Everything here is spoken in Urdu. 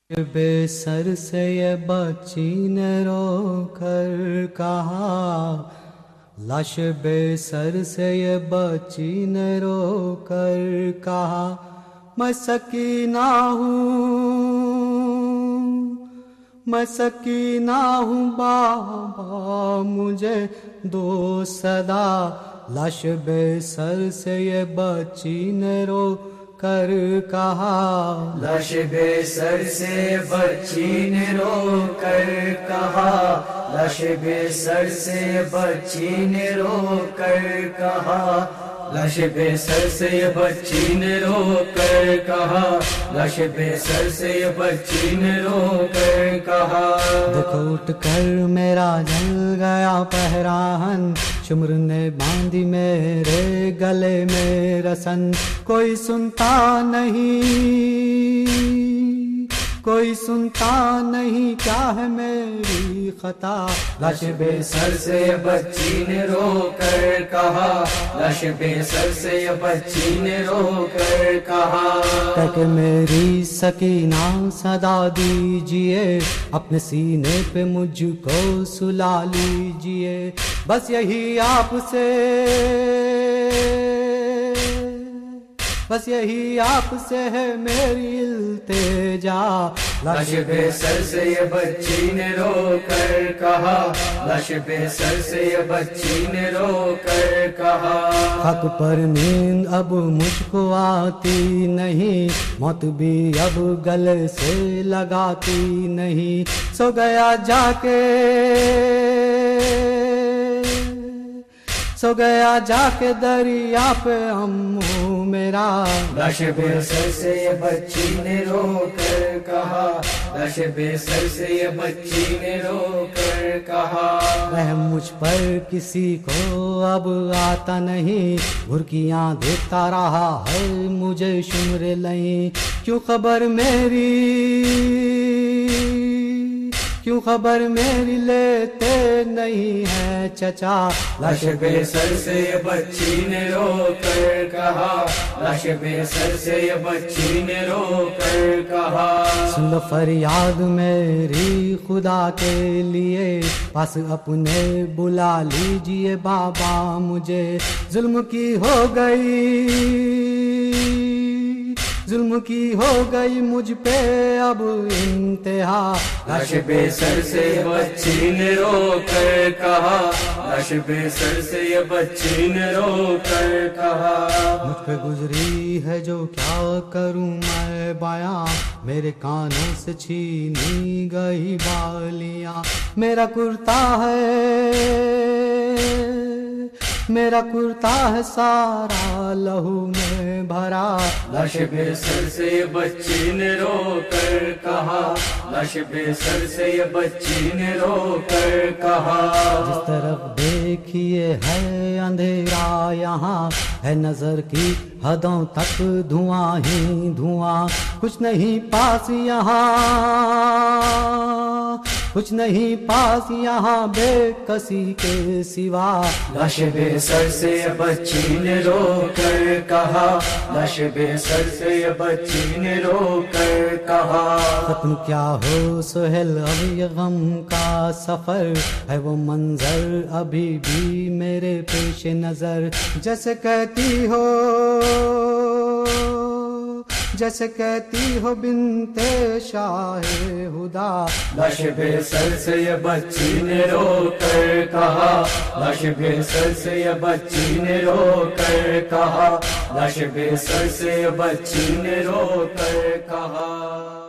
بے سر سے یہ بچی نے رو کر کہا، لاش بے سر سے یہ بچی نے رو کر کہا، میں سکینہ ہوں، میں سکینہ ہوں بابا مجھے دو صدا، لاش بے سر سے یہ بچی نے رو کر کہا، لاش بے سر سے بچی نے رو کر کہا، لاش بے سر سے بچی نے رو کر کہا، لاش بے سر سے بچی نے رو کر کہا، لاش بے سر سے بچی نے رو کر کہا، دیکھو اٹھ کر میرا جل گیا پہراہن، شمر نے باندھی میرے گلے میں رسن، کوئی سنتا نہیں، کوئی سنتا نہیں کیا ہے میری خطا، لاش بے سر سے بچی نے رو کر کہا، لاش بے سر سے بچی نے رو کر کہا، کہ میری سکینہ صدا دیجئے، اپنے سینے پہ مجھ کو سلا لیجئے، بس یہی آپ سے، بس یہی آپ سے ہے میری التجا، لاش بے سر سے بچی نے رو کر کہا، لاش بے سر سے بچی نے رو کر کہا، حق پر نیند اب مجھ کو آتی نہیں، موت بھی اب گلے سے لگاتی نہیں، سو گیا جا کے، سو گیا جا کے دریا پہ امو میرا، لاش بے سر سے بچی نے رو کر کہا، لاش بے سر سے بچی نے رو کر کہا، رحم مجھ پر کسی کو اب آتا نہیں، بھرکیاں دیکھتا رہا ہے مجھے شمر لیں، کیوں خبر میری، کیوں خبر میری لیتے نہیں ہے چچا، لاش بے سر سے بچی نے رو کر کہا، لاش بے سر سے بچی نے رو کر کہا، سن لو فریاد میری خدا کے لیے، پاس اپنے بلا لیجئے بابا مجھے، ظلم کی ہو گئی، ظلم کی ہو گئی مجھ پہ اب انتہا، لاش بے سر سے بچی نے رو کر کہا، لاش بے سر سے بچی نے رو کر کہا، مجھ پہ گزری ہے جو کیا کروں میں بیاں، میرے کانوں سے چھینی گئی بالیاں، میرا کرتا ہے، میرا کرتا ہے سارا لہو میں بھرا، لاش بے سر سے بچی نے رو کر کہا، لاش بے سر سے بچی نے رو کر کہا، جس طرف دیکھیے ہے اندھیرا یہاں، ہے نظر کی حدوں تک دھواں ہی دھواں، کچھ نہیں پاس یہاں، کچھ نہیں پاس یہاں بے کسی کے سوا، لاش بے سر سے بچی نے رو کر کہا، لاش بے سر سے بچی نے رو کر کہا، ختم کیا ہو سہیل اب یہ غم کا سفر، ہے وہ منظر ابھی بھی میرے پیش نظر، جیسے کہتی ہو، جیسے کہتی ہو بنت شاہ ہدا، لاش بے سر سے بچی نے رو کر کہا، لاش بے سر سے بچی نے رو کر کہا، لاش بے سر سے بچی نے رو کر کہا۔